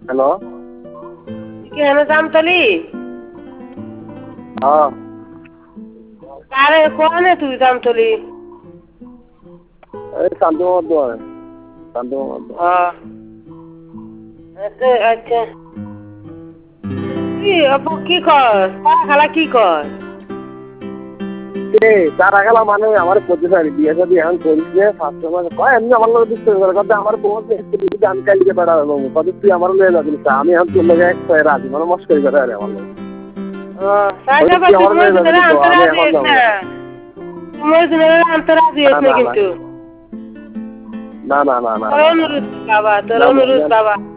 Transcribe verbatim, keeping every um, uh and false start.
Hello কেন জামতলি? হ্যাঁ আরে কোনে তুই জামতলি? এই শান্ত মোহাম্মদ শান্ত মোহাম্মদ হ্যাঁ আচ্ছা আচ্ছা কি আপু কি কর তারা খালা কি কর? কে তারা গেলা মানে আমার পঁচিশ হাজার বিয়ে সাদি এখন করিস যে ফার্স্ট মাসে কয় এমনি আমার লোক দিচ্ছে কথা আমার বউ আমি কালকে বেড়া হলো কত তুই আমার লয়ে যাবি আমি এখন তোর লগে এক পায়ে রাজি মানে মস্করি করে আরে আমার লোক ও তাই যাবা তুই মই দিনে আনতে রাজি হইছ না মই দিনে আনতে রাজি হইছ না কিন্তু না না না না তোর অনুরোধ বাবা তোর অনুরোধ বাবা